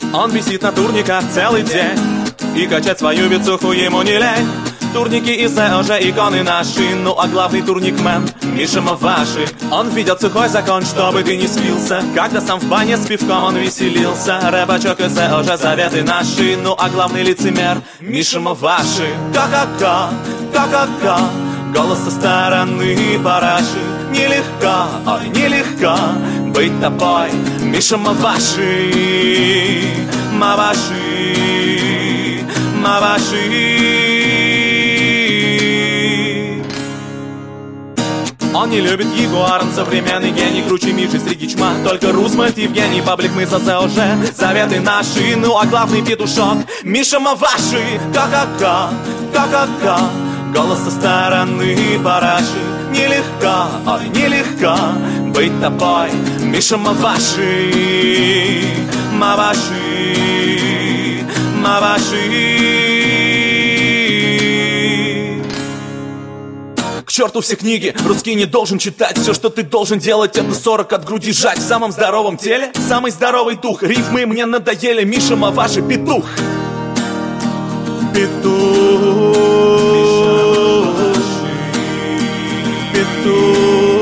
Он висит на турниках целый день, и качать свою бицуху ему не лень. Турники и уже иконы наши, ну а главный турникмен Миша Маваши. Он ведет сухой закон, чтобы ты не спился, когда сам в бане с пивком он веселился. Рэбачок и уже заветы наши, ну а главный лицемер Миша Маваши. Ка-ка-ка, ка-ка-ка, голос со стороны параши. Нелегко, ой, нелегко быть тобой, Миша Маваши. Маваши, Маваши. Он не любит Ягуар, он современный гений, круче Миши среди чма. Только Рузвельт, Евгений, паблик мы уже заветы наши, ну а главный петушок Миша Маваши. Ка-ка-ка, ка-ка-ка, голос со стороны параши. Нелегко, ой, нелегко быть тобой, Миша Маваши. Маваши, Маваши. К черту все книги, русский не должен читать. Все, что ты должен делать, это 40 от груди жать. В самом здоровом теле самый здоровый дух. Рифмы мне надоели, Миша Маваши петух. Петух, петух,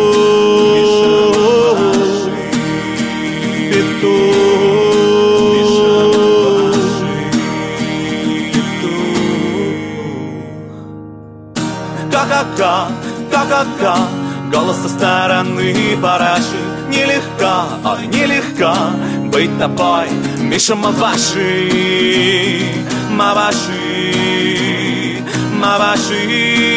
ка-ка-ка, ка-ка-ка, голос со стороны параши. Нелегко, ой, нелегко быть тобой, Миша Маваши. Маваши, Маваши.